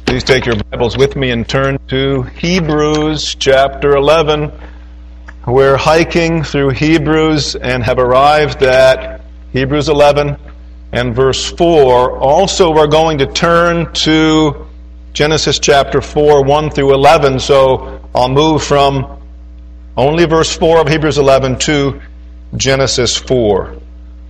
Please take your Bibles with me and turn to Hebrews chapter 11. We're hiking through Hebrews and have arrived at Hebrews 11 and verse 4. Also, we're going to turn to Genesis chapter 4, 1 through 11. So I'll move from only verse 4 of Hebrews 11 to Genesis 4.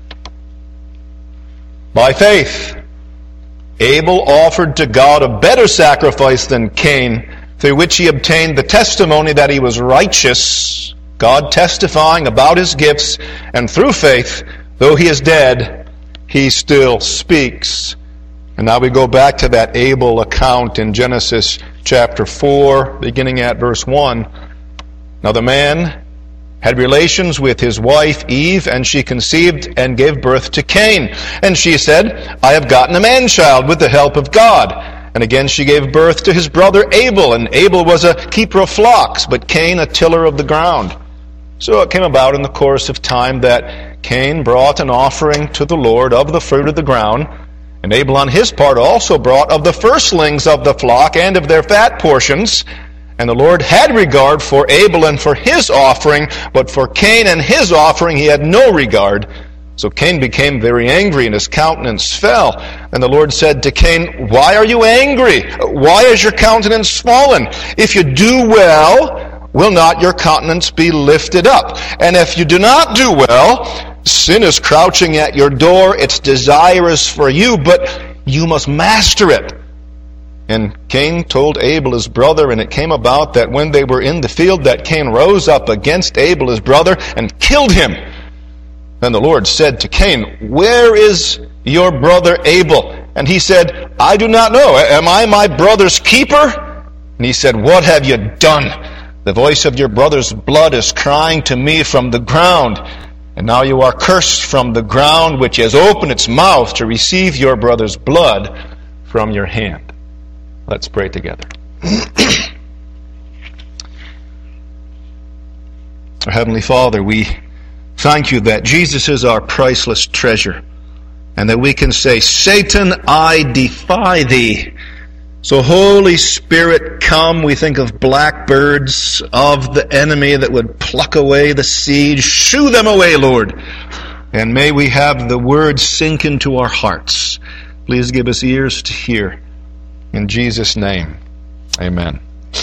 By faith, Abel offered to God a better sacrifice than Cain, through which he obtained the testimony that he was righteous, God testifying about his gifts, and through faith, though he is dead, he still speaks. And now we go back to that Abel account in Genesis chapter 4, beginning at verse 1. Now the man had relations with his wife Eve, and she conceived and gave birth to Cain. And she said, I have gotten a man-child with the help of God. And again she gave birth to his brother Abel, and Abel was a keeper of flocks, but Cain a tiller of the ground. So it came about in the course of time that Cain brought an offering to the Lord of the fruit of the ground, and Abel on his part also brought of the firstlings of the flock and of their fat portions. And the Lord had regard for Abel and for his offering, but for Cain and his offering he had no regard. So Cain became very angry, and his countenance fell. And the Lord said to Cain, Why are you angry? Why is your countenance fallen? If you do well, will not your countenance be lifted up? And if you do not do well, sin is crouching at your door. Its desire is for you, but you must master it. And Cain told Abel his brother, and it came about that when they were in the field, that Cain rose up against Abel his brother and killed him. Then the Lord said to Cain, Where is your brother Abel? And he said, I do not know. Am I my brother's keeper? And he said, What have you done? The voice of your brother's blood is crying to me from the ground. And now you are cursed from the ground, which has opened its mouth to receive your brother's blood from your hand. Let's pray together. Our Heavenly Father, we thank you that Jesus is our priceless treasure, and that we can say, Satan, I defy thee. So Holy Spirit, come. We think of blackbirds of the enemy that would pluck away the seed. Shoo them away, Lord. And may we have the word sink into our hearts. Please give us ears to hear. In Jesus' name, amen.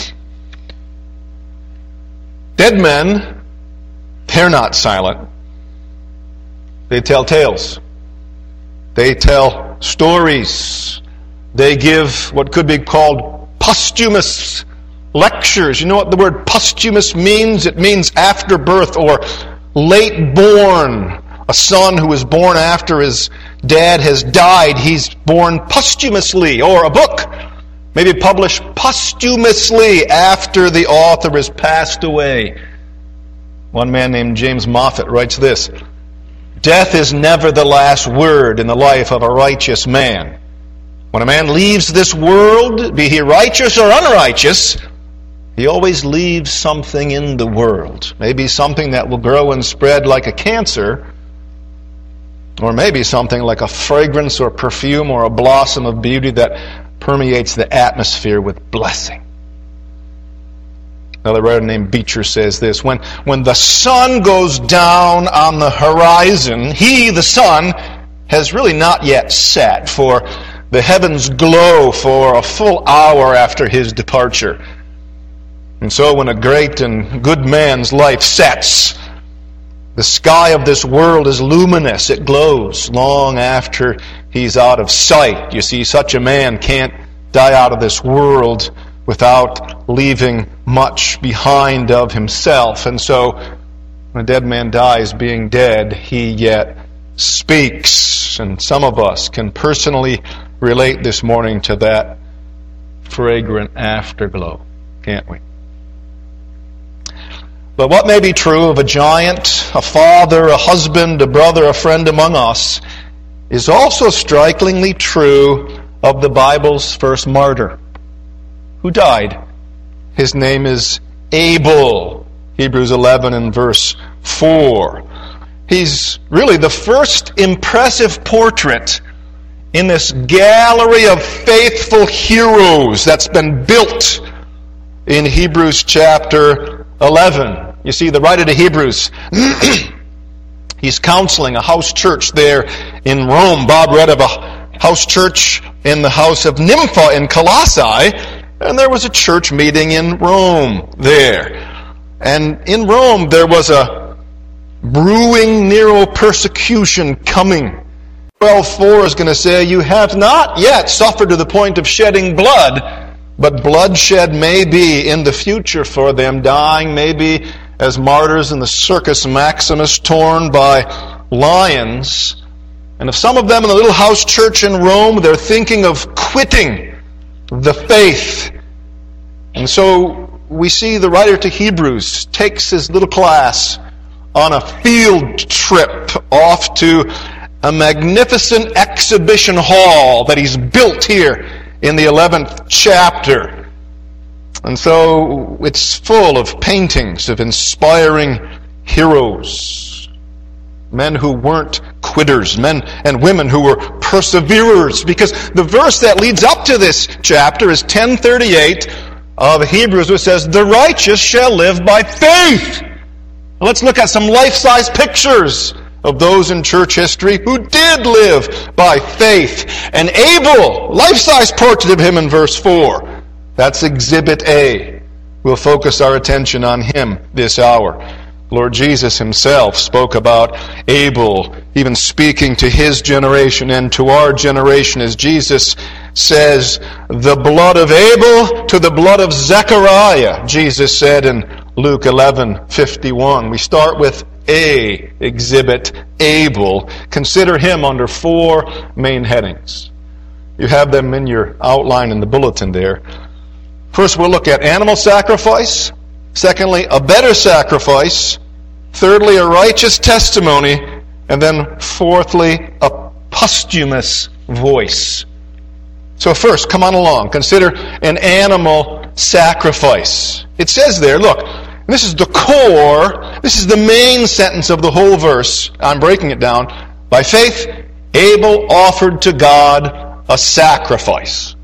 Dead men, they're not silent. They tell tales. They tell stories. They give what could be called posthumous lectures. You know what the word posthumous means? It means afterbirth or late born. A son who was born after his dad has died, he's born posthumously. Or a book maybe published posthumously after the author has passed away. One man named James Moffat writes this, Death is never the last word in the life of a righteous man. When a man leaves this world, be he righteous or unrighteous, he always leaves something in the world. Maybe something that will grow and spread like a cancer, or maybe something like a fragrance or perfume or a blossom of beauty that permeates the atmosphere with blessing. Another writer named Beecher says this, when the sun goes down on the horizon, he, the sun, has really not yet set, for the heavens glow for a full hour after his departure. And so when a great and good man's life sets, the sky of this world is luminous. It glows long after he's out of sight. You see, such a man can't die out of this world without leaving much behind of himself. And so when a dead man dies, being dead, he yet speaks. And some of us can personally relate this morning to that fragrant afterglow, can't we? But what may be true of a giant, a father, a husband, a brother, a friend among us, is also strikingly true of the Bible's first martyr. Who died? His name is Abel. Hebrews 11 and verse 4. He's really the first impressive portrait in this gallery of faithful heroes that's been built in Hebrews chapter 11. You see, the writer to Hebrews, he's counseling a house church there in Rome. Bob read of a house church in the house of Nympha in Colossae, and there was a church meeting in Rome there. And in Rome there was a brewing Nero persecution coming. 12:4 is going to say, you have not yet suffered to the point of shedding blood, but bloodshed may be in the future for them, dying maybe as martyrs in the Circus Maximus, torn by lions. And if some of them in the little house church in Rome, they're thinking of quitting the faith. And so we see the writer to Hebrews takes his little class on a field trip off to a magnificent exhibition hall that he's built here in the 11th chapter. And so it's full of paintings of inspiring heroes, men who weren't quitters, men and women who were perseverers. Because the verse that leads up to this chapter is 10:38 of Hebrews, which says, the righteous shall live by faith. Let's look at some life-size pictures of those in church history who did live by faith. And Abel, life-size portrait of him in verse 4. That's Exhibit A. We'll focus our attention on him this hour. Lord Jesus himself spoke about Abel, even speaking to his generation and to our generation, as Jesus says, the blood of Abel to the blood of Zechariah, Jesus said in Luke 11:51. We start with A, exhibit Abel. Consider him under 4 main headings. You have them in your outline in the bulletin there. First, we'll look at animal sacrifice. Secondly, a better sacrifice. Thirdly, a righteous testimony. And then fourthly, a posthumous voice. So first, come on along. Consider an animal sacrifice. It says there, look, this is the core, this is the main sentence of the whole verse. I'm breaking it down. By faith, Abel offered to God a sacrifice.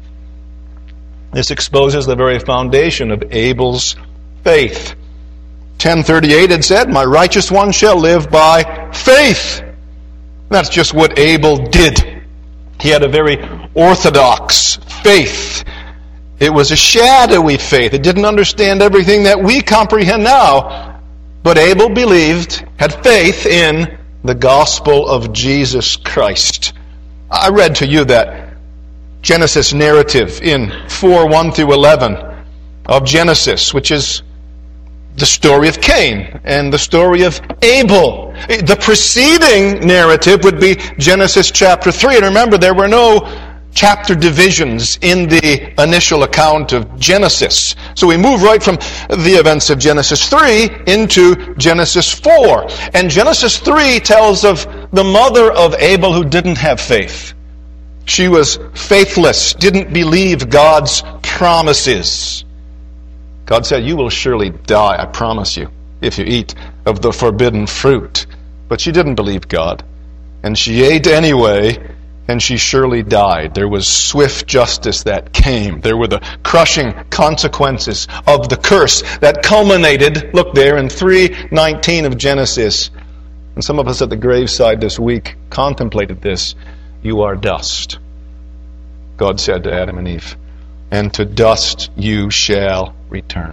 This exposes the very foundation of Abel's faith. 10:38 it said, my righteous one shall live by faith. That's just what Abel did. He had a very orthodox faith. It was a shadowy faith. It didn't understand everything that we comprehend now. But Abel believed, had faith in the gospel of Jesus Christ. I read to you that Genesis narrative in 4:1 through 11 of Genesis, which is the story of Cain and the story of Abel. The preceding narrative would be Genesis chapter 3. And remember, there were no chapter divisions in the initial account of Genesis. So we move right from the events of Genesis 3 into Genesis 4. And Genesis 3 tells of the mother of Abel who didn't have faith. She was faithless, didn't believe God's promises. God said, you will surely die, I promise you, if you eat of the forbidden fruit. But she didn't believe God. And she ate anyway, and she surely died. There was swift justice that came. There were the crushing consequences of the curse that culminated, look there, in 3:19 of Genesis. And some of us at the graveside this week contemplated this. You are dust, God said to Adam and Eve, and to dust you shall return.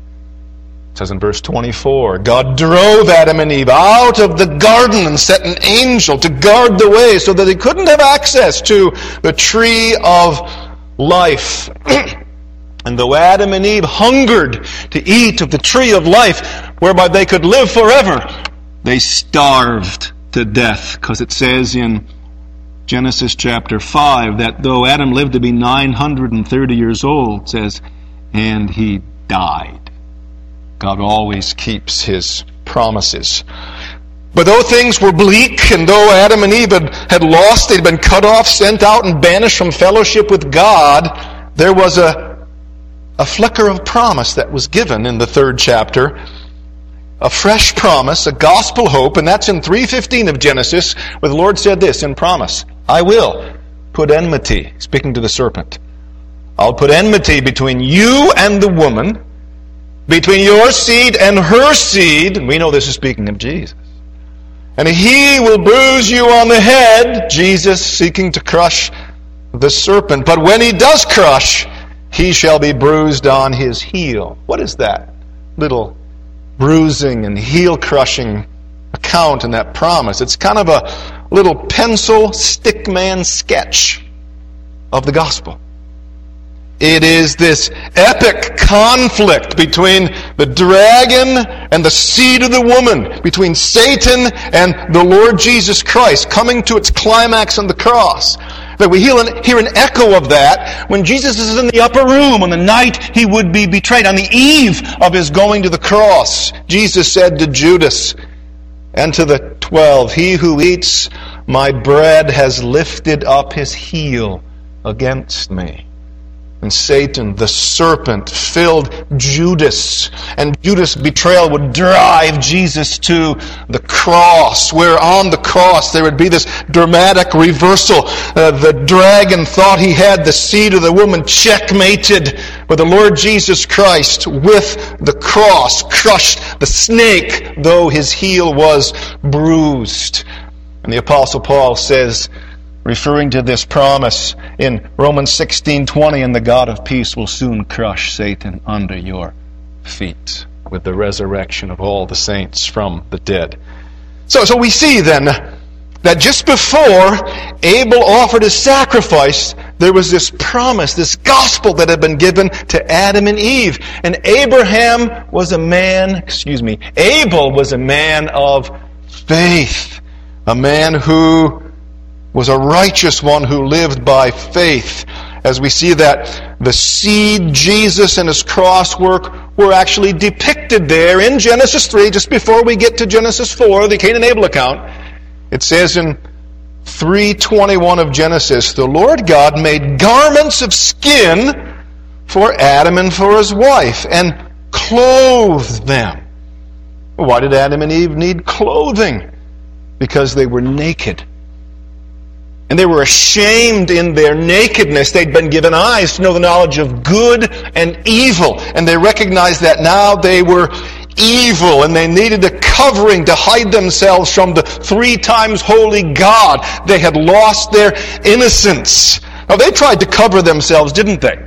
It says in verse 24, God drove Adam and Eve out of the garden and set an angel to guard the way so that they couldn't have access to the tree of life. And though Adam and Eve hungered to eat of the tree of life, whereby they could live forever, they starved to death. Because it says in Genesis chapter 5 that though Adam lived to be 930 years old, it says, and he died. God always keeps his promises. But though things were bleak, and though Adam and Eve had lost, they'd been cut off, sent out, and banished from fellowship with God, there was a flicker of promise that was given in the 3rd chapter. A fresh promise, a gospel hope, and that's in 3:15 of Genesis, where the Lord said this in promise, I will put enmity, speaking to the serpent, I'll put enmity between you and the woman, between your seed and her seed. And we know this is speaking of Jesus. And he will bruise you on the head, Jesus seeking to crush the serpent. But when he does crush, he shall be bruised on his heel. What is that little bruising and heel-crushing account in that promise? It's kind of a little pencil stickman sketch of the gospel. It is this epic conflict between the dragon and the seed of the woman, between Satan and the Lord Jesus Christ, coming to its climax on the cross. That we hear an echo of that when Jesus is in the upper room on the night he would be betrayed, on the eve of his going to the cross. Jesus said to Judas and to the 12, "He who eats my bread has lifted up his heel against me." And Satan, the serpent, filled Judas. And Judas' betrayal would drive Jesus to the cross, where on the cross there would be this dramatic reversal. The dragon thought he had the seed of the woman checkmated, but the Lord Jesus Christ, with the cross, crushed the snake, though his heel was bruised. And the Apostle Paul says, referring to this promise in Romans 16:20, "And the God of peace will soon crush Satan under your feet with the resurrection of all the saints from the dead." So we see then that just before Abel offered his sacrifice, there was this promise, this gospel that had been given to Adam and Eve. And Abel was a man of faith, a man who was a righteous one who lived by faith. As we see that the seed, Jesus, and his cross work were actually depicted there in Genesis 3, just before we get to Genesis 4, the Cain and Abel account. It says in 3:21 of Genesis, "The Lord God made garments of skin for Adam and for his wife, and clothed them." Why did Adam and Eve need clothing? Because they were naked. And they were ashamed in their nakedness. They'd been given eyes to know the knowledge of good and evil. And they recognized that now they were evil, and they needed a covering to hide themselves from the 3 times holy God. They had lost their innocence. Now, they tried to cover themselves, didn't they?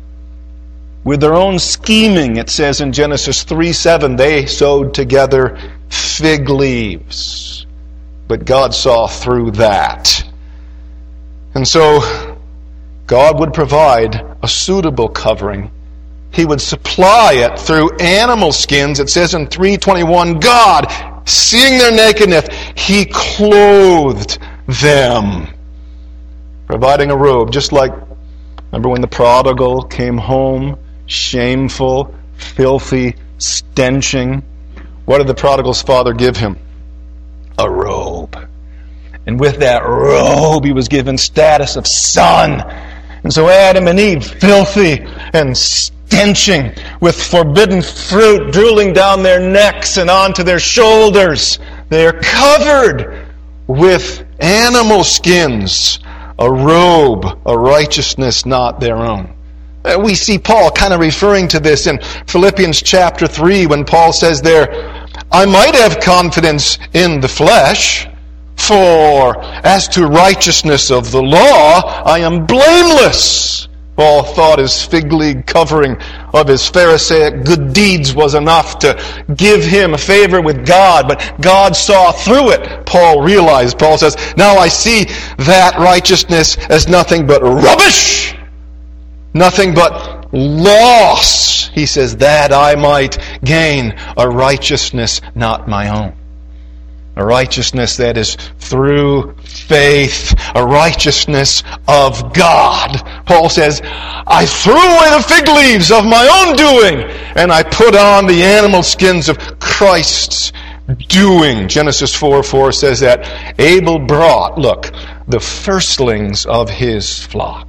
With their own scheming, it says in Genesis 3:7, they sewed together fig leaves. But God saw through that. And so God would provide a suitable covering. He would supply it through animal skins. It says in 3:21, God, seeing their nakedness, he clothed them, providing a robe. Just like, remember when the prodigal came home, shameful, filthy, stenching? What did the prodigal's father give him? A robe. And with that robe, he was given status of son. And so Adam and Eve, filthy and stenching, with forbidden fruit drooling down their necks and onto their shoulders, they are covered with animal skins, a robe, a righteousness not their own. We see Paul kind of referring to this in Philippians chapter 3, when Paul says there, "I might have confidence in the flesh, for as to righteousness of the law, I am blameless." Paul thought his fig leaf covering of his Pharisaic good deeds was enough to give him a favor with God, but God saw through it. Paul realized, Paul says, "Now I see that righteousness as nothing but rubbish, nothing but loss." He says, "That I might gain a righteousness not my own." A righteousness that is through faith, a righteousness of God. Paul says, "I threw away the fig leaves of my own doing, and I put on the animal skins of Christ's doing." Genesis 4:4 says that Abel brought, the firstlings of his flock.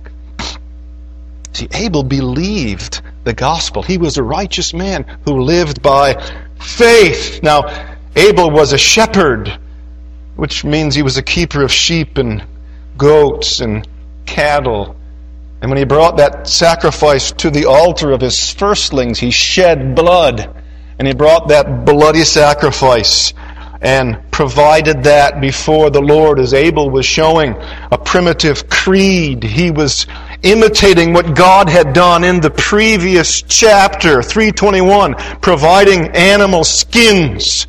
See, Abel believed the gospel. He was a righteous man who lived by faith. Now, Abel was a shepherd, which means he was a keeper of sheep and goats and cattle. And when he brought that sacrifice to the altar of his firstlings, he shed blood. And he brought that bloody sacrifice and provided that before the Lord, as Abel was showing a primitive creed. He was imitating what God had done in the previous chapter, 3:21, providing animal skins,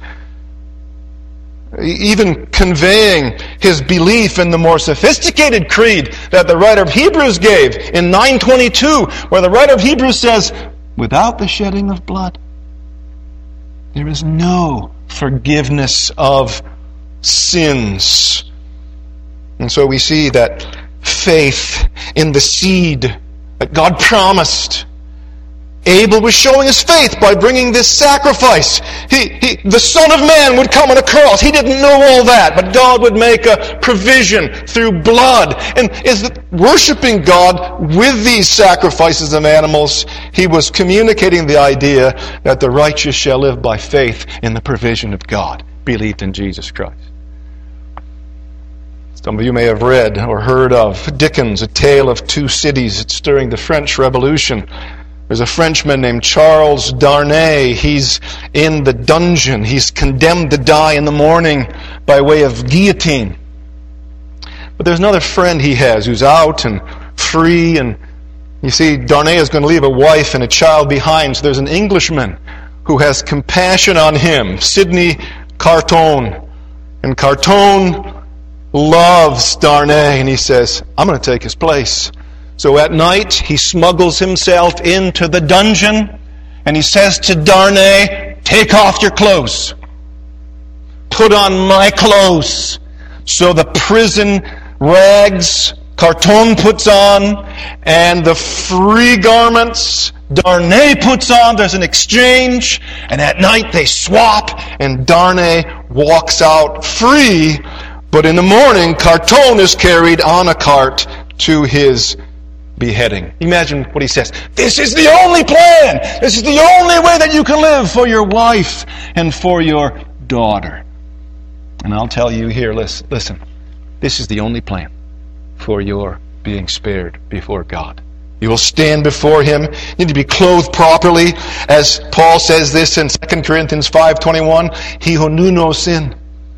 even conveying his belief in the more sophisticated creed that the writer of Hebrews gave in 9:22, where the writer of Hebrews says, without the shedding of blood, there is no forgiveness of sins. And so we see that faith in the seed that God promised. Abel was showing his faith by bringing this sacrifice. The Son of Man would come on a cross. He didn't know all that, but God would make a provision through blood. And is worshiping God with these sacrifices of animals, he was communicating the idea that the righteous shall live by faith in the provision of God, believed in Jesus Christ. Some of you may have read or heard of Dickens' A Tale of Two Cities. It's during the French Revolution. There's a Frenchman named Charles Darnay. He's in the dungeon. He's condemned to die in the morning by way of guillotine. But there's another friend he has who's out and free. And you see, Darnay is going to leave a wife and a child behind. So there's an Englishman who has compassion on him, Sidney Carton. And Carton loves Darnay, and he says, I'm going to take his place. So at night, he smuggles himself into the dungeon, and he says to Darnay, take off your clothes. Put on my clothes. So the prison rags Carton puts on, and the free garments Darnay puts on. There's an exchange, and at night they swap, and Darnay walks out free. But in the morning, Carton is carried on a cart to his beheading. Imagine what he says. This is the only plan. This is the only way that you can live for your wife and for your daughter. And I'll tell you here, listen. This is the only plan for your being spared before God. You will stand before Him. You need to be clothed properly. As Paul says this in 2 Corinthians 5:21, He who knew no sin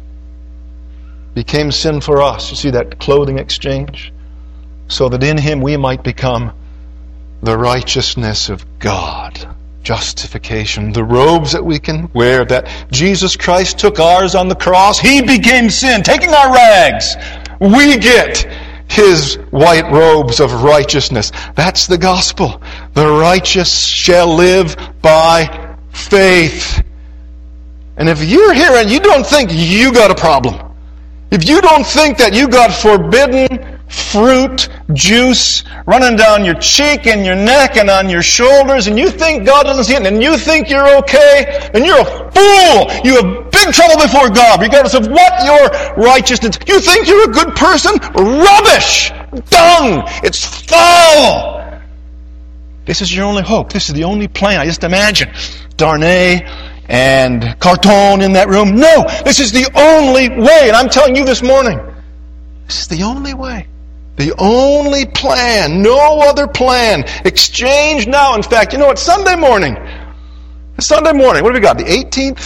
became sin for us. You see that clothing exchange? So that in Him we might become the righteousness of God. Justification. The robes that we can wear, that Jesus Christ took ours on the cross. He became sin, taking our rags. We get His white robes of righteousness. That's the gospel. The righteous shall live by faith. And if you're here and you don't think you got a problem, if you don't think that you got forbidden fruit, juice running down your cheek and your neck and on your shoulders, and you think God doesn't see it, and you think you're okay, then you're a fool. You have big trouble before God, regardless of what your righteousness. You think you're a good person? Rubbish! Dung! It's foul! This is your only hope. This is the only plan. I just imagine Darnay and Carton in that room. No! This is the only way, and I'm telling you this morning, this is the only way. The only plan. No other plan. Exchange now. In fact, you know what? Sunday morning. What do we got? The 18th?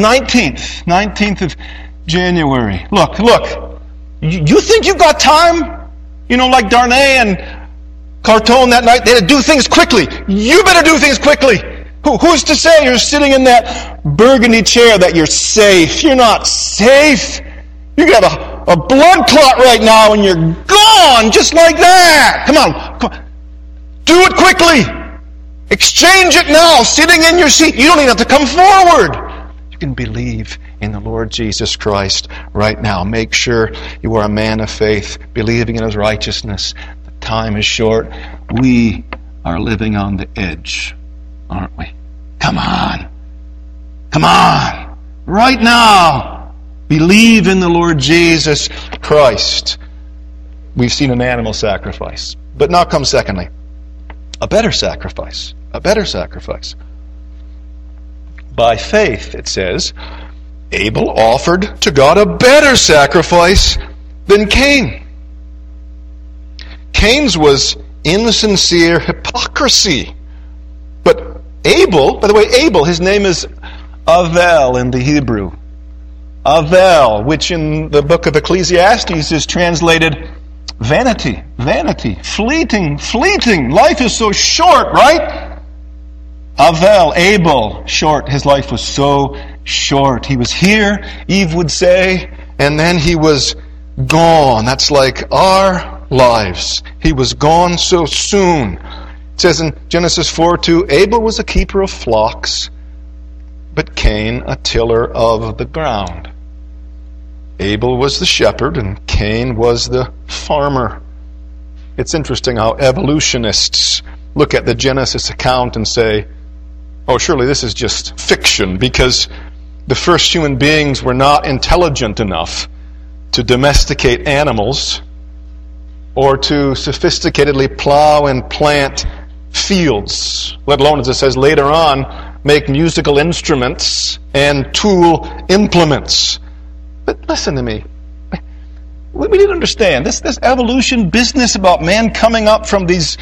19th of January. Look. You think you've got time? You know, like Darnay and Carton that night, they had to do things quickly. You better do things quickly. Who's to say you're sitting in that burgundy chair that you're safe? You're not safe. You got a blood clot right now and you're gone just like that. Come on. Do it quickly. Exchange it now, sitting in your seat. You don't even have to come forward. You can believe in the Lord Jesus Christ right now. Make sure you are a man of faith, believing in His righteousness. The time is short. We are living on the edge, aren't we? Come on. Right now. Believe in the Lord Jesus Christ. We've seen an animal sacrifice. But now comes secondly, a better sacrifice. By faith, it says, Abel offered to God a better sacrifice than Cain. Cain's was insincere hypocrisy. But Abel, by the way, Abel, his name is Avel in the Hebrew. Avel, which in the book of Ecclesiastes is translated vanity, vanity, fleeting, fleeting. Life is so short, right? Avel, Abel, short. His life was so short. He was here, Eve would say, and then he was gone. That's like our lives. He was gone so soon. It says in Genesis 4:2, Abel was a keeper of flocks, but Cain a tiller of the ground. Abel was the shepherd and Cain was the farmer. It's interesting how evolutionists look at the Genesis account and say, oh, surely this is just fiction, because the first human beings were not intelligent enough to domesticate animals or to sophisticatedly plow and plant fields, let alone, as it says later on, make musical instruments and tool implements. But listen to me. We need to understand this evolution business about man coming up from these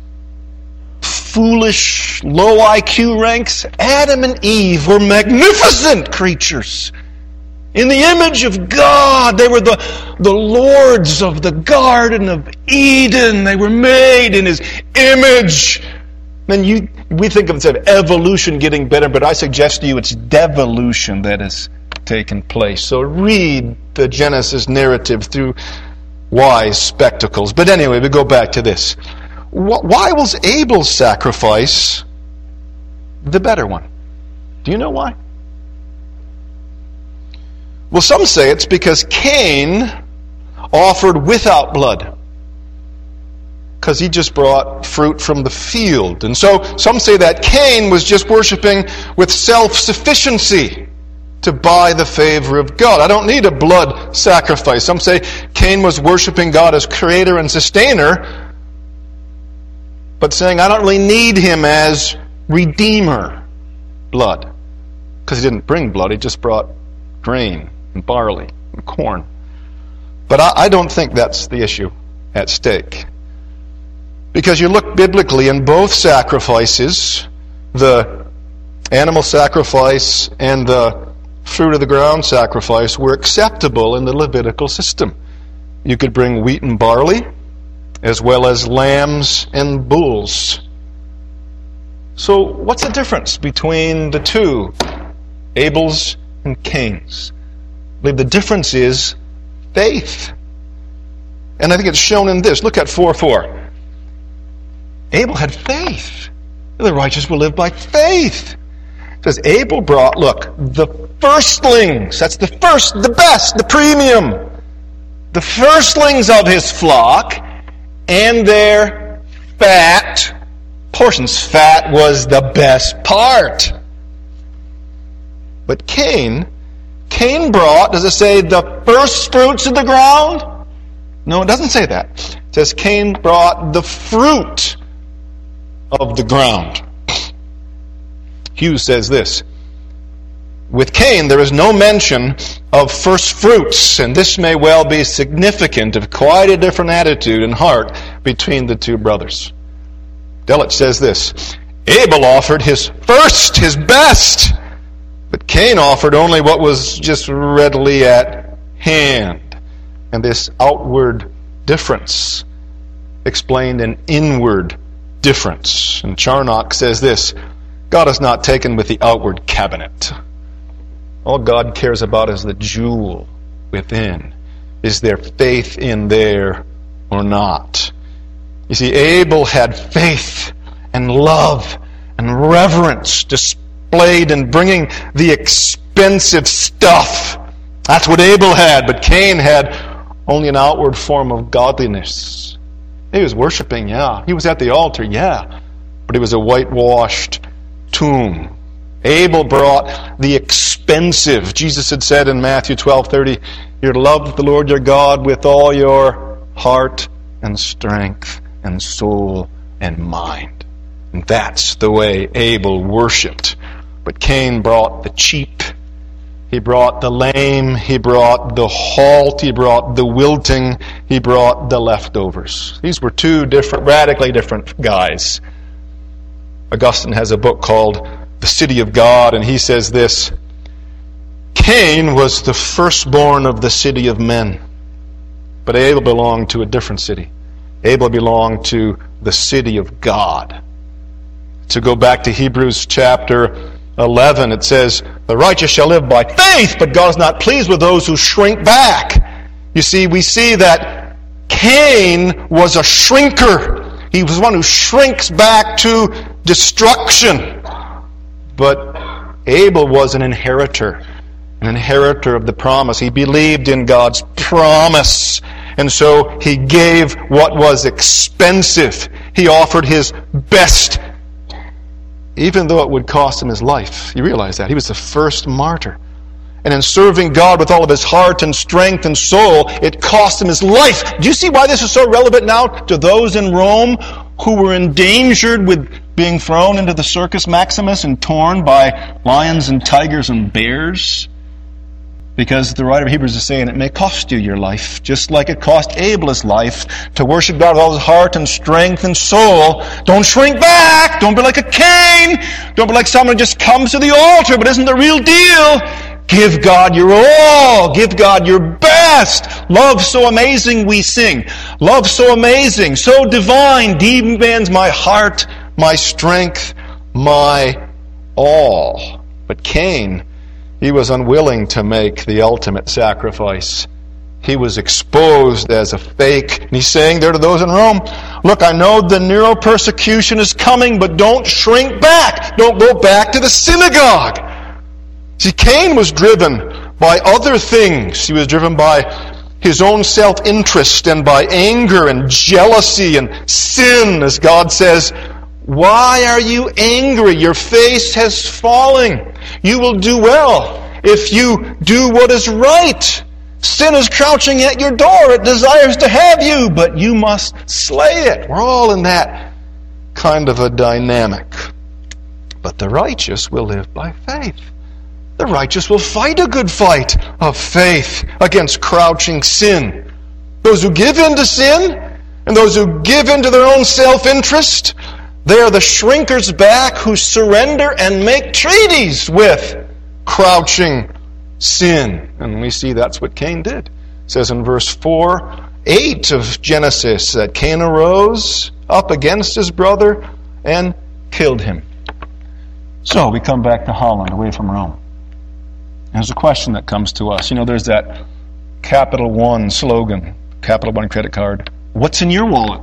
foolish, low IQ ranks. Adam and Eve were magnificent creatures. In the image of God, they were the lords of the Garden of Eden. They were made in His image. Then we think of it as evolution getting better, but I suggest to you it's devolution that has taken place. So read the Genesis narrative through wise spectacles. But anyway, we go back to this. Why was Abel's sacrifice the better one? Do you know why? Well, some say it's because Cain offered without blood, because he just brought fruit from the field. And so some say that Cain was just worshiping with self-sufficiency to buy the favor of God. I don't need a blood sacrifice. Some say Cain was worshiping God as creator and sustainer, but saying, I don't really need Him as redeemer, blood. Because he didn't bring blood, he just brought grain and barley and corn. But I don't think that's the issue at stake. Because you look biblically in both sacrifices, the animal sacrifice and the fruit of the ground sacrifice were acceptable in the Levitical system. You could bring wheat and barley, as well as lambs and bulls. So what's the difference between the two, Abel's and Cain's? I believe the difference is faith. And I think it's shown in this. Look at 4:4. Abel had faith. The righteous will live by faith. It says Abel brought, look, the firstlings. That's the first, the best, the premium. The firstlings of his flock and their fat portions. Fat was the best part. But Cain brought, does it say the first fruits of the ground? No, it doesn't say that. It says Cain brought the fruit of the ground. Hughes says this, with Cain there is no mention of first fruits, and this may well be significant of quite a different attitude and heart between the two brothers. Delitzsch says this, Abel offered his first, his best, but Cain offered only what was just readily at hand. And this outward difference explained an inward difference. And Charnock says this, God is not taken with the outward cabinet. All God cares about is the jewel within. Is there faith in there or not? You see, Abel had faith and love and reverence displayed in bringing the expensive stuff. That's what Abel had, but Cain had only an outward form of godliness. He was worshiping, yeah. He was at the altar, yeah. But he was a whitewashed tomb. Abel brought the expensive. Jesus had said in Matthew 12:30, you're to love the Lord your God with all your heart and strength and soul and mind. And that's the way Abel worshipped. But Cain brought the cheap He brought the lame, he brought the halt, he brought the wilting, he brought the leftovers. These were two radically different guys. Augustine has a book called The City of God, and he says this: Cain was the firstborn of the city of men, but Abel belonged to a different city. Abel belonged to the city of God. To go back to Hebrews chapter 11, it says, the righteous shall live by faith, but God is not pleased with those who shrink back. You see, we see that Cain was a shrinker. He was one who shrinks back to destruction. But Abel was an inheritor of the promise. He believed in God's promise. And so he gave what was expensive. He offered his best, even though it would cost him his life. You realize that? He was the first martyr. And in serving God with all of his heart and strength and soul, it cost him his life. Do you see why this is so relevant now to those in Rome who were endangered with being thrown into the Circus Maximus and torn by lions and tigers and bears? Because the writer of Hebrews is saying it may cost you your life, just like it cost Abel his life to worship God with all his heart and strength and soul. Don't shrink back. Don't be like a Cain. Don't be like someone who just comes to the altar but isn't the real deal. Give God your all. Give God your best. Love so amazing, we sing. Love so amazing, so divine, demands my heart, my strength, my all. But Cain, he was unwilling to make the ultimate sacrifice. He was exposed as a fake. And he's saying there to those in Rome, look, I know the Nero persecution is coming, but don't shrink back. Don't go back to the synagogue. See, Cain was driven by other things. He was driven by his own self-interest and by anger and jealousy and sin, as God says, why are you angry? Your face has fallen. You will do well if you do what is right. Sin is crouching at your door. It desires to have you, but you must slay it. We're all in that kind of a dynamic. But the righteous will live by faith. The righteous will fight a good fight of faith against crouching sin. Those who give in to sin and those who give in to their own self-interest, they are the shrinkers back who surrender and make treaties with crouching sin. And we see that's what Cain did. It says in verse 4:8 of Genesis that Cain arose up against his brother and killed him. So we come back to Holland, away from Rome. There's a question that comes to us. You know, there's that Capital One slogan, Capital One credit card. What's in your wallet?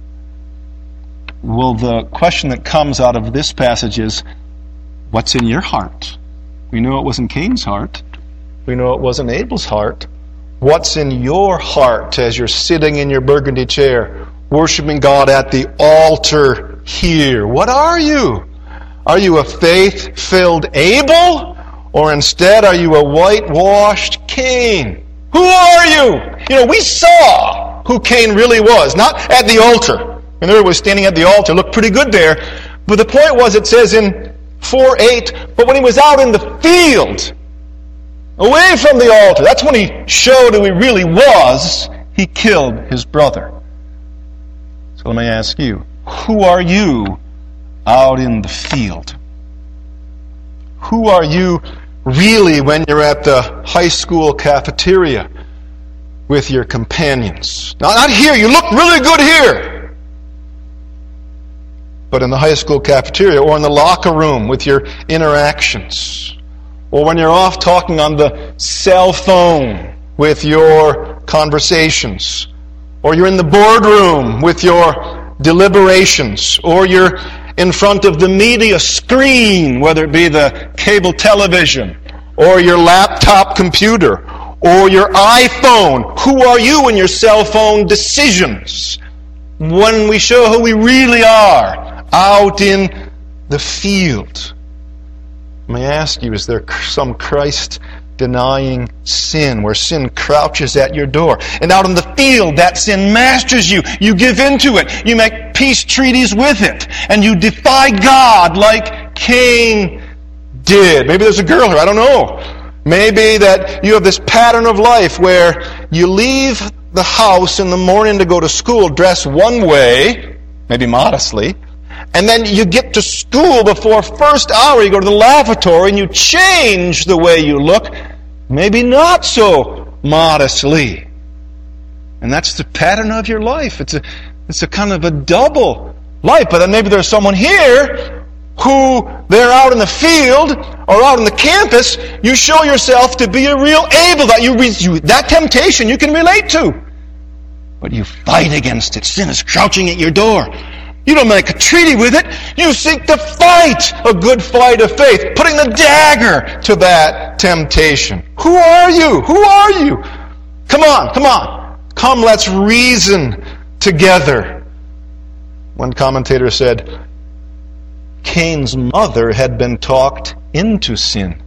Well, the question that comes out of this passage is, what's in your heart? We know it wasn't Cain's heart. We know it wasn't Abel's heart. What's in your heart as you're sitting in your burgundy chair, worshiping God at the altar here? What are you? Are you a faith-filled Abel? Or instead, are you a whitewashed Cain? Who are you? You know, we saw who Cain really was, not at the altar. And there he was standing at the altar, looked pretty good there. But the point was, it says in 4:8, but when he was out in the field, away from the altar, that's when he showed who he really was. He killed his brother. So let me ask you, who are you out in the field? Who are you really when you're at the high school cafeteria with your companions? Now, not here, you look really good here. But in the high school cafeteria or in the locker room with your interactions. Or when you're off talking on the cell phone with your conversations. Or you're in the boardroom with your deliberations. Or you're in front of the media screen, whether it be the cable television, or your laptop computer, or your iPhone. Who are you in your cell phone decisions? When we show who we really are out in the field. May I ask you, is there some Christ-denying sin where sin crouches at your door? And out in the field, that sin masters you. You give into it. You make peace treaties with it. And you defy God like Cain did. Maybe there's a girl here, I don't know. Maybe that you have this pattern of life where you leave the house in the morning to go to school dressed one way, maybe modestly, and then you get to school before first hour, you go to the lavatory and you change the way you look, maybe not so modestly. And that's the pattern of your life. It's a kind of a double life. But then maybe there's someone here who they're out in the field or out on the campus, you show yourself to be a real Abel, that temptation you can relate to. But you fight against it. Sin is crouching at your door. You don't make a treaty with it. You seek to fight a good fight of faith, putting the dagger to that temptation. Who are you? Who are you? Come on, come on. Come, let's reason together. One commentator said, Cain's mother had been talked into sin.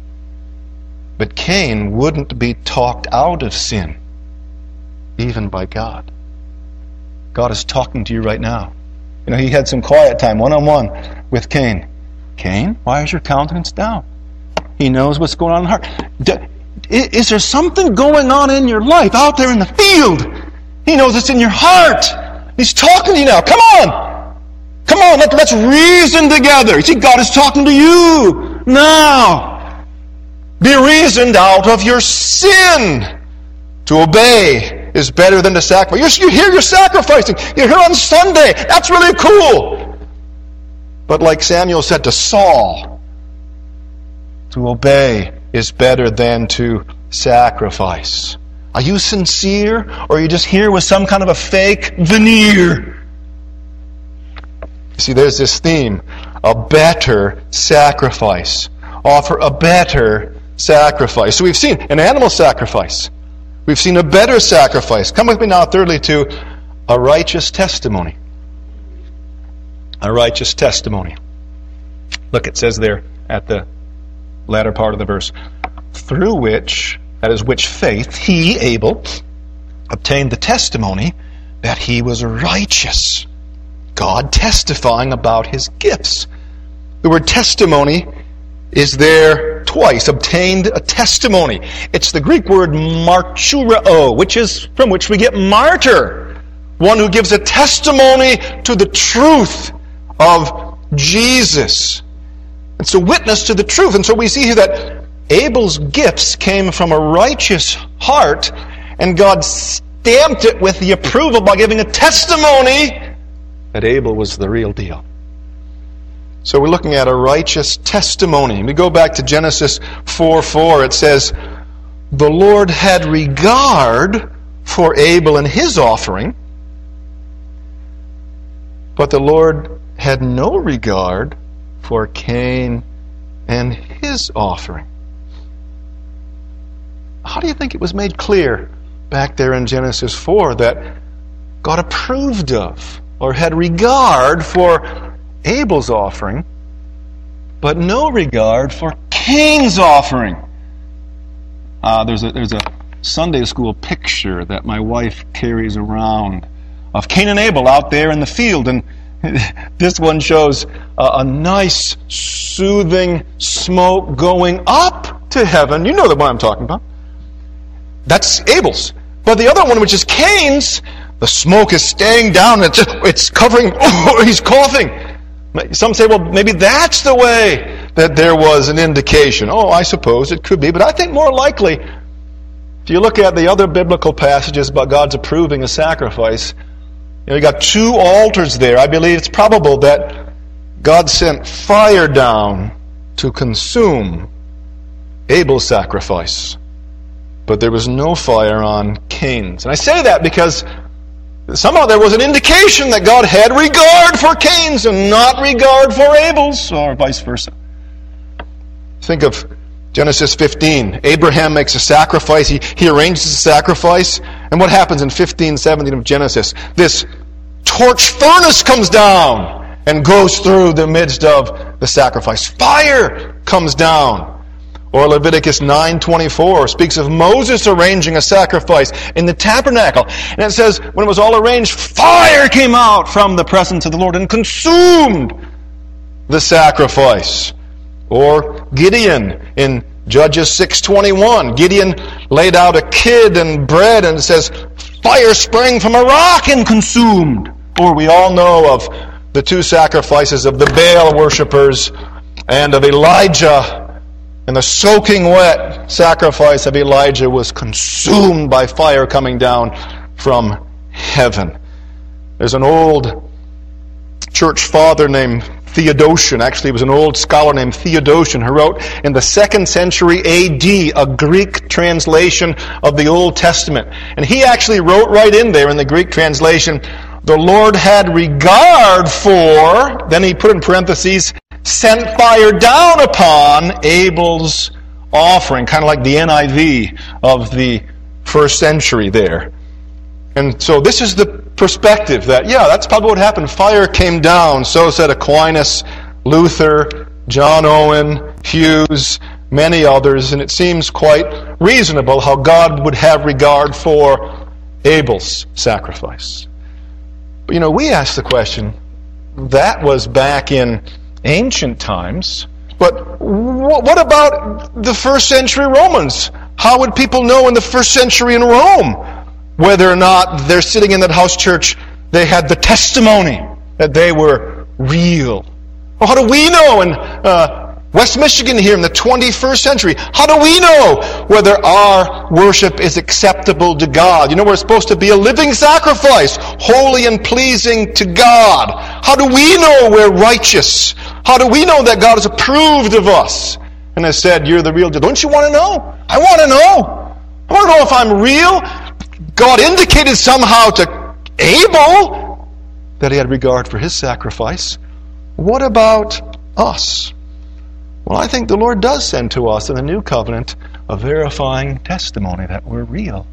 But Cain wouldn't be talked out of sin, even by God. God is talking to you right now. You know, he had some quiet time, one-on-one with Cain. Cain, why is your countenance down? He knows what's going on in the heart. Is there something going on in your life out there in the field? He knows it's in your heart. He's talking to you now. Come on. Come on, let's reason together. You see, God is talking to you now. Be reasoned out of your sin. To obey is better than to sacrifice. You're here, you're sacrificing. You're here on Sunday. That's really cool. But like Samuel said to Saul, to obey is better than to sacrifice. Are you sincere, or are you just here with some kind of a fake veneer? You see, there's this theme, a better sacrifice. Offer a better sacrifice. So we've seen an animal sacrifice. We've seen a better sacrifice. Come with me now, thirdly, to a righteous testimony. A righteous testimony. Look, it says there at the latter part of the verse, through which, that is, which faith, he, Abel, obtained the testimony that he was righteous. God testifying about his gifts. The word testimony is there twice. Obtained a testimony. It's the Greek word martureo, which is from which we get martyr. One who gives a testimony to the truth of Jesus. It's a witness to the truth. And so we see here that Abel's gifts came from a righteous heart, and God stamped it with the approval by giving a testimony that Abel was the real deal. So we're looking at a righteous testimony. We go back to Genesis 4:4. It says, the Lord had regard for Abel and his offering, but the Lord had no regard for Cain and his offering. How do you think it was made clear back there in Genesis 4 that God approved of or had regard for Abel's offering, but no regard for Cain's offering? There's a Sunday school picture that my wife carries around of Cain and Abel out there in the field, and this one shows a nice, soothing smoke going up to heaven. You know the one I'm talking about. That's Abel's. But the other one, which is Cain's, the smoke is staying down. It's covering. Oh, he's coughing. Some say, well, maybe that's the way that there was an indication. Oh, I suppose it could be. But I think more likely, if you look at the other biblical passages about God's approving a sacrifice, you got two altars there. I believe it's probable that God sent fire down to consume Abel's sacrifice. But there was no fire on Cain's. And I say that because somehow there was an indication that God had regard for Cain's and not regard for Abel's, or vice versa. Think of Genesis 15. Abraham makes a sacrifice. He arranges a sacrifice. And what happens in 15:17 of Genesis? This torch furnace comes down and goes through the midst of the sacrifice. Fire comes down. Or Leviticus 9:24 speaks of Moses arranging a sacrifice in the tabernacle. And it says, when it was all arranged, fire came out from the presence of the Lord and consumed the sacrifice. Or Gideon in Judges 6:21, Gideon laid out a kid and bread and it says, fire sprang from a rock and consumed. Or we all know of the two sacrifices of the Baal worshippers and of Elijah. And the soaking wet sacrifice of Elijah was consumed by fire coming down from heaven. There's an old church father named Theodotion. Actually, it was an old scholar named Theodotion who wrote in the 2nd century A.D. a Greek translation of the Old Testament. And he actually wrote right in there in the Greek translation, the Lord had regard for, then he put in parentheses, sent fire down upon Abel's offering, kind of like the NIV of the 1st century there. And so this is the perspective that, yeah, that's probably what happened. Fire came down. So said Aquinas, Luther, John Owen, Hughes, many others. And it seems quite reasonable how God would have regard for Abel's sacrifice. But, we ask the question, that was back in ancient times. But what about the 1st century Romans? How would people know in the 1st century in Rome whether or not they're sitting in that house church, they had the testimony that they were real? Well, how do we know in West Michigan here in the 21st century, how do we know whether our worship is acceptable to God? We're supposed to be a living sacrifice, holy and pleasing to God. How do we know we're righteous? How do we know that God has approved of us and has said, you're the real deal? Don't you want to know? I want to know. I want to know if I'm real. God indicated somehow to Abel that he had regard for his sacrifice. What about us? Well, I think the Lord does send to us in the new covenant a verifying testimony that we're real.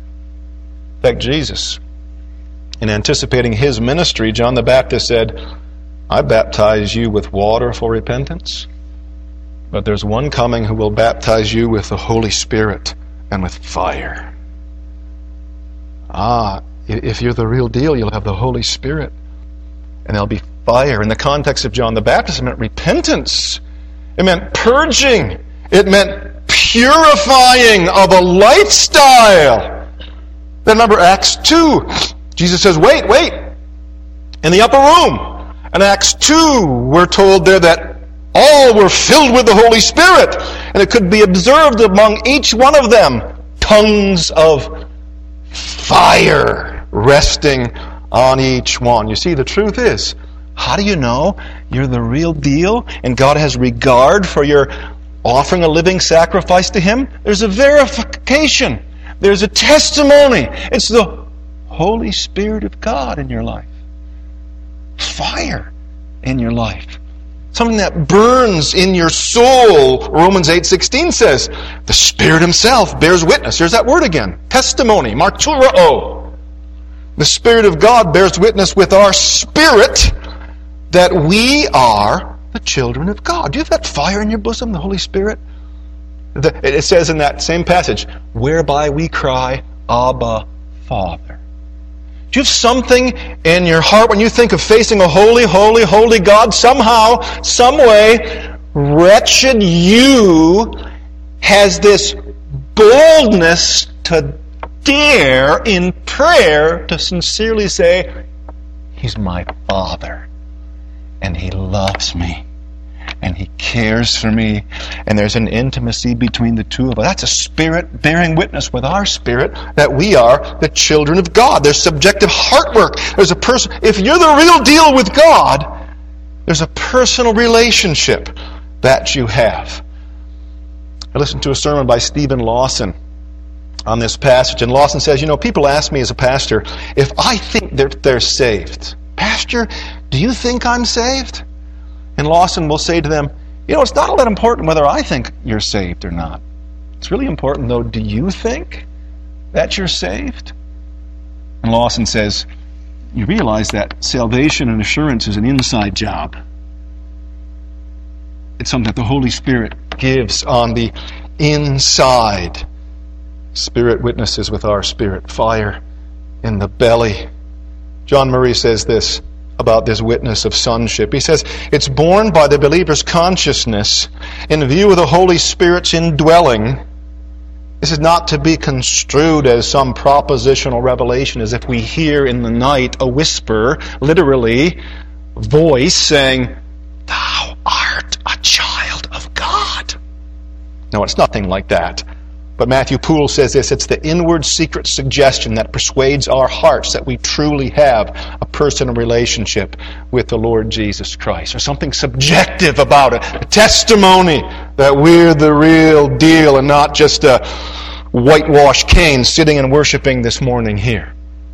In fact, Jesus, in anticipating his ministry, John the Baptist said, I baptize you with water for repentance, but there's one coming who will baptize you with the Holy Spirit and with fire. If you're the real deal, you'll have the Holy Spirit, and there'll be fire. In the context of John the Baptist, it meant repentance. It meant purging. It meant purifying of a lifestyle. Then remember Acts 2. Jesus says, wait, in the upper room. In Acts 2, we're told there that all were filled with the Holy Spirit, and it could be observed among each one of them, tongues of fire resting on each one. You see, the truth is, how do you know you're the real deal and God has regard for your offering a living sacrifice to Him? There's a verification. There's a testimony. It's the Holy Spirit of God in your life. Fire in your life. Something that burns in your soul. Romans 8:16 says, the Spirit Himself bears witness. There's that word again. Testimony. Marturao. The Spirit of God bears witness with our spirit that we are the children of God. Do you have that fire in your bosom, the Holy Spirit? It says in that same passage, whereby we cry, Abba, Father. Do you have something in your heart when you think of facing a holy, holy, holy God? Somehow, some way, wretched you has this boldness to dare in prayer to sincerely say, He's my Father, and He loves me, and He cares for me, and there's an intimacy between the two of us. That's a spirit bearing witness with our spirit that we are the children of God. There's subjective heart work. There's a person. If you're the real deal with God, there's a personal relationship that you have. I listened to a sermon by Stephen Lawson on this passage, and Lawson says, people ask me as a pastor if I think they're saved. Pastor, do you think I'm saved? And Lawson will say to them, it's not all that important whether I think you're saved or not. It's really important, though, do you think that you're saved? And Lawson says, you realize that salvation and assurance is an inside job. It's something that the Holy Spirit gives on the inside. Spirit witnesses with our spirit. Fire in the belly. John Murray says this, about this witness of sonship. He says, it's born by the believer's consciousness in view of the Holy Spirit's indwelling. This is not to be construed as some propositional revelation, as if we hear in the night a whisper, literally, voice saying, "Thou art a child of God." No, it's nothing like that. But Matthew Poole says this, it's the inward secret suggestion that persuades our hearts that we truly have a personal relationship with the Lord Jesus Christ. There's something subjective about it, a testimony that we're the real deal and not just a whitewashed Cain sitting and worshiping this morning here.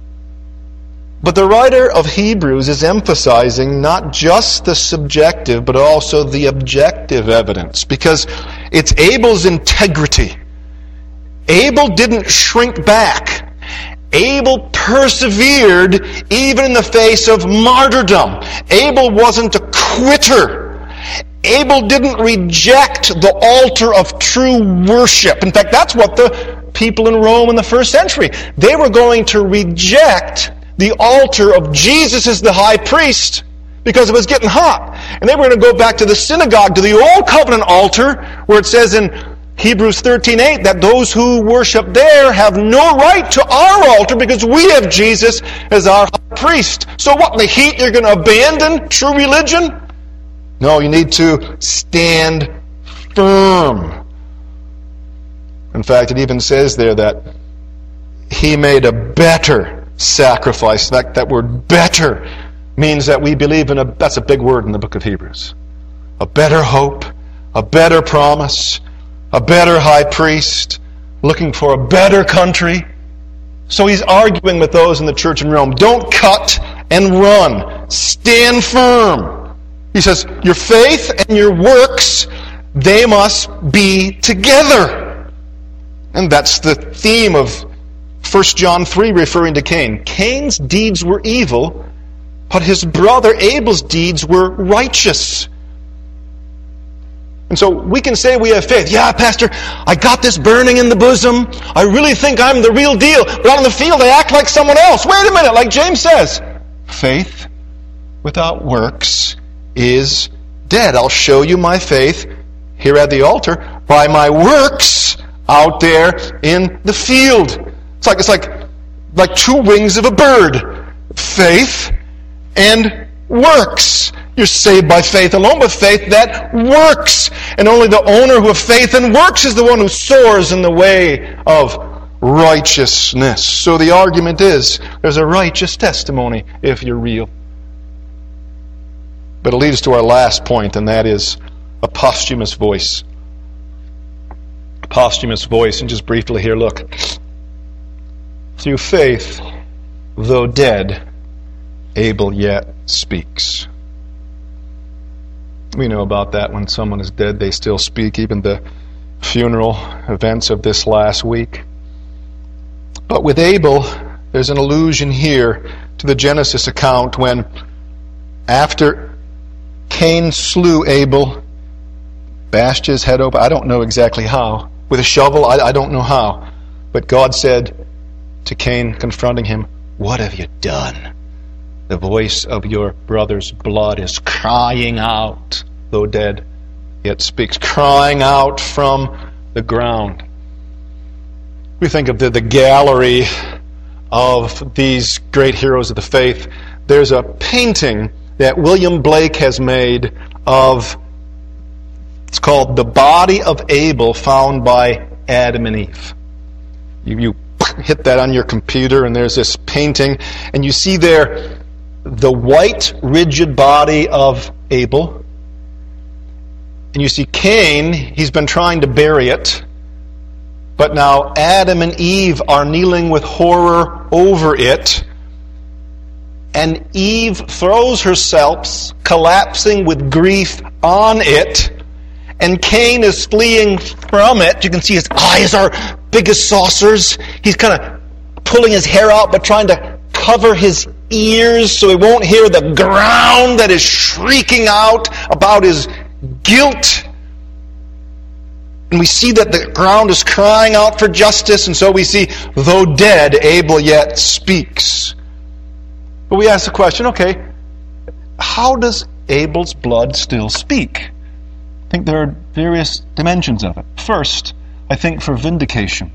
But the writer of Hebrews is emphasizing not just the subjective, but also the objective evidence, because it's Abel's integrity. Abel didn't shrink back. Abel persevered even in the face of martyrdom. Abel wasn't a quitter. Abel didn't reject the altar of true worship. In fact, that's what the people in Rome in the first century, they were going to reject the altar of Jesus as the high priest because it was getting hot. And they were going to go back to the synagogue, to the old covenant altar, where it says in Hebrews 13:8 that those who worship there have no right to our altar because we have Jesus as our high priest. So what, in the heat you're going to abandon true religion? No, you need to stand firm. In fact, it even says there that he made a better sacrifice. In fact, that word better means that we believe in that's a big word in the book of Hebrews. A better hope, a better promise, a better high priest, looking for a better country. So he's arguing with those in the church in Rome. Don't cut and run. Stand firm. He says, your faith and your works, they must be together. And that's the theme of 1 John 3 referring to Cain. Cain's deeds were evil, but his brother Abel's deeds were righteous. And so we can say we have faith. Yeah, Pastor, I got this burning in the bosom. I really think I'm the real deal. But out in the field, I act like someone else. Wait a minute, like James says. Faith without works is dead. I'll show you my faith here at the altar by my works out there in the field. It's like two wings of a bird. Faith and works. You're saved by faith alone, but faith that works. And only the owner of faith and works is the one who soars in the way of righteousness. So the argument is, there's a righteous testimony if you're real. But it leads to our last point, and that is a posthumous voice. A posthumous voice. And just briefly here, look. Through faith, though dead, Abel yet speaks. We know about that. When someone is dead, they still speak, even the funeral events of this last week. But with Abel, there's an allusion here to the Genesis account when, after Cain slew Abel, bashed his head open, I don't know exactly how, with a shovel, I don't know how, but God said to Cain, confronting him, "What have you done? The voice of your brother's blood is crying out, though dead, yet speaks," crying out from the ground. We think of the gallery of these great heroes of the faith. There's a painting that William Blake has made of, it's called The Body of Abel Found by Adam and Eve. You hit that on your computer and there's this painting, and you see there the white, rigid body of Abel. And you see Cain, he's been trying to bury it. But now Adam and Eve are kneeling with horror over it. And Eve throws herself, collapsing with grief, on it. And Cain is fleeing from it. You can see his eyes are big as saucers. He's kind of pulling his hair out, but trying to cover his ears so he won't hear the ground that is shrieking out about his guilt. And we see that the ground is crying out for justice, and so we see, though dead, Abel yet speaks. But we ask the question, okay, how does Abel's blood still speak? I think there are various dimensions of it. First, I think for vindication.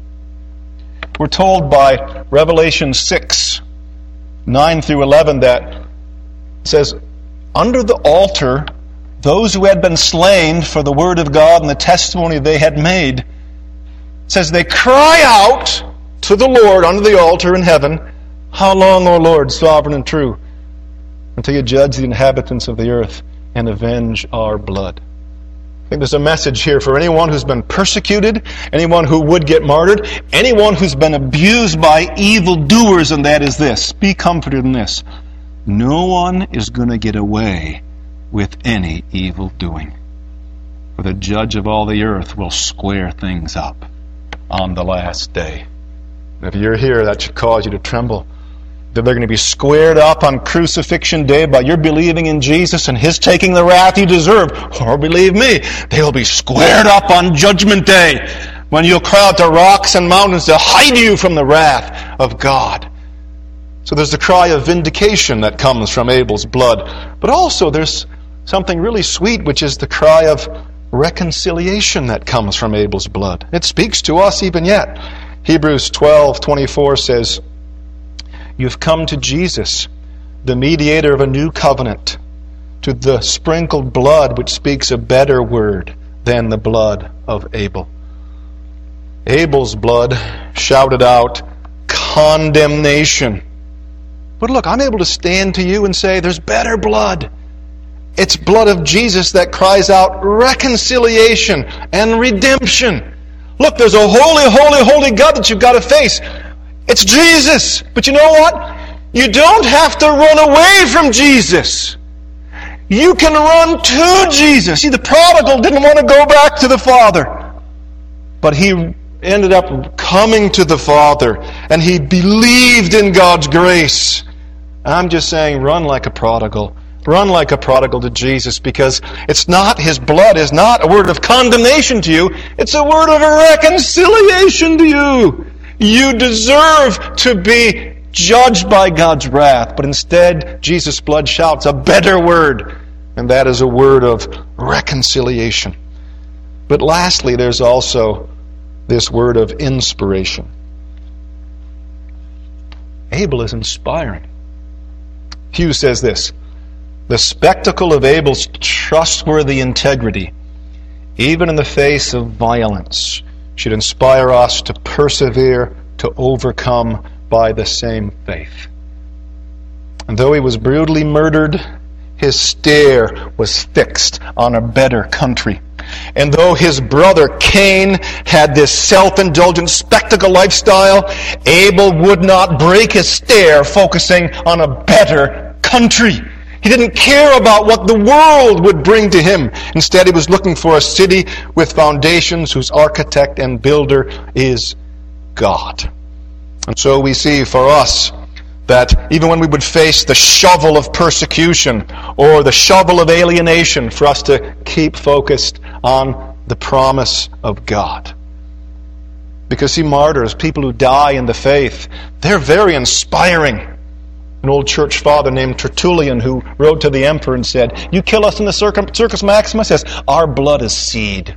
We're told by Revelation 6, 9 through 11 that it says, under the altar, those who had been slain for the word of God and the testimony they had made, it says they cry out to the Lord under the altar in heaven, how long, O Lord, sovereign and true, until you judge the inhabitants of the earth and avenge our blood? I think there's a message here for anyone who's been persecuted, anyone who would get martyred, anyone who's been abused by evildoers, and that is this. Be comforted in this. No one is going to get away with any evil doing. For the judge of all the earth will square things up on the last day. And if you're here, that should cause you to tremble. That they're going to be squared up on crucifixion day by your believing in Jesus and His taking the wrath you deserve. Or believe me, they will be squared up on Judgment Day when you'll cry out to rocks and mountains to hide you from the wrath of God. So there's the cry of vindication that comes from Abel's blood. But also there's something really sweet, which is the cry of reconciliation that comes from Abel's blood. It speaks to us even yet. Hebrews 12:24 says, you've come to Jesus, the mediator of a new covenant, to the sprinkled blood which speaks a better word than the blood of Abel. Abel's blood shouted out condemnation. But look, I'm able to stand to you and say there's better blood. It's blood of Jesus that cries out reconciliation and redemption. Look, there's a holy, holy, holy God that you've got to face. It's Jesus. But you know what? You don't have to run away from Jesus. You can run to Jesus. See, the prodigal didn't want to go back to the Father. But he ended up coming to the Father. And he believed in God's grace. I'm just saying, run like a prodigal. Run like a prodigal to Jesus, because it's not, His blood is not a word of condemnation to you. It's a word of reconciliation to you. You deserve to be judged by God's wrath, but instead Jesus' blood shouts a better word, and that is a word of reconciliation. But lastly, there's also this word of inspiration. Abel is inspiring. Hughes says this, the spectacle of Abel's trustworthy integrity, even in the face of violence, should inspire us to persevere, to overcome by the same faith. And though he was brutally murdered, his stare was fixed on a better country. And though his brother Cain had this self-indulgent spectacle lifestyle, Abel would not break his stare focusing on a better country. He didn't care about what the world would bring to him. Instead, he was looking for a city with foundations whose architect and builder is God. And so we see for us that even when we would face the shovel of persecution or the shovel of alienation, for us to keep focused on the promise of God. Because see, martyrs, people who die in the faith, they're very inspiring. An old church father named Tertullian, who wrote to the emperor and said, you kill us in the Circus Maximus? Says, our blood is seed.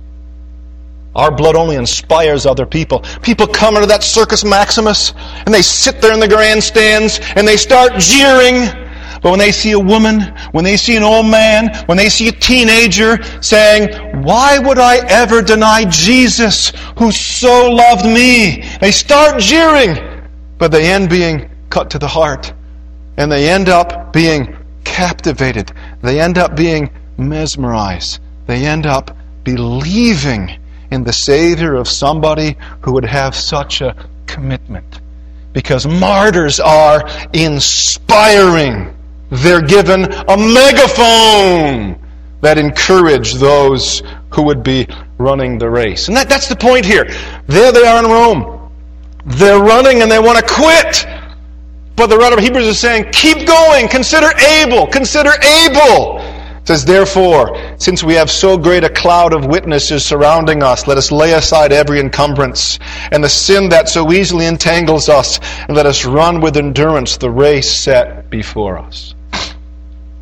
Our blood only inspires other people. People come into that Circus Maximus, and they sit there in the grandstands, and they start jeering. But when they see a woman, when they see an old man, when they see a teenager saying, why would I ever deny Jesus who so loved me? They start jeering, but they end being cut to the heart. And they end up being captivated. They end up being mesmerized. They end up believing in the Savior of somebody who would have such a commitment. Because martyrs are inspiring. They're given a megaphone that encourage those who would be running the race. And that's the point here. There they are in Rome. They're running and they want to quit. But the writer of Hebrews is saying, keep going, consider Abel, consider Abel. It says, therefore, since we have so great a cloud of witnesses surrounding us, let us lay aside every encumbrance and the sin that so easily entangles us, and let us run with endurance the race set before us.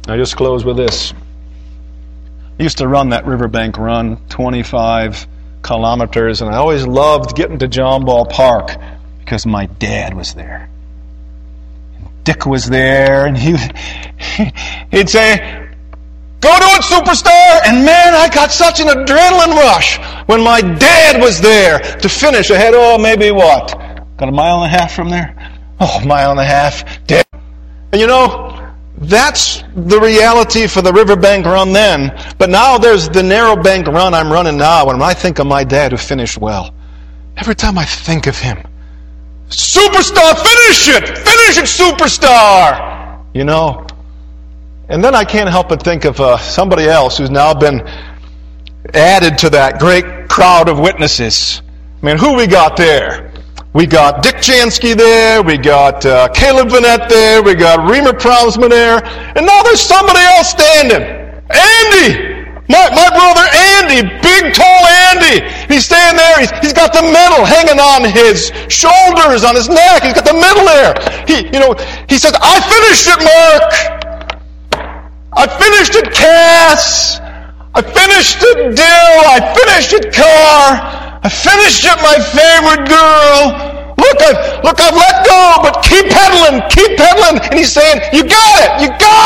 I just close with this. I used to run that Riverbank Run, 25 kilometers, and I always loved getting to John Ball Park because my dad was there. Dick was there, and he'd say, "Go do it, superstar!" And man, I got such an adrenaline rush when my dad was there to finish. I had, maybe what? Got a mile and a half from there? A mile and a half. Dad. And you know, that's the reality for the Riverbank Run then. But now there's the narrow bank run I'm running now. And when I think of my dad who finished well, every time I think of him, superstar, finish it! Finish it, superstar! You know? And then I can't help but think of somebody else who's now been added to that great crowd of witnesses. I mean, who we got there? We got Dick Jansky there, we got Caleb Vanette there, we got Reamer Prousman there, and now there's somebody else standing. Andy! My brother Andy, big tall Andy. He's standing there, he's got the medal hanging on his shoulders, on his neck, he's got the medal there. He says, "I finished it, Mark! I finished it, Cass! I finished it, Dill! I finished it, Carr! I finished it, my favorite girl! Look, I've let go, but keep pedaling! And he's saying, you got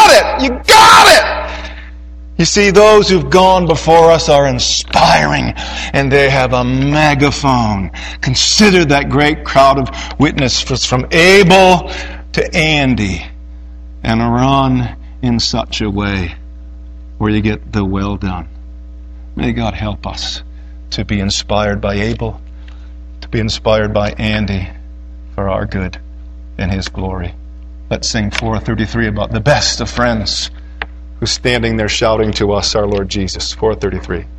it! You see, those who've gone before us are inspiring, and they have a megaphone. Consider that great crowd of witnesses from Abel to Andy, and run in such a way where you get the well done. May God help us to be inspired by Abel, to be inspired by Andy for our good and His glory. Let's sing 433 about the best of friends who's standing there shouting to us, our Lord Jesus. 433.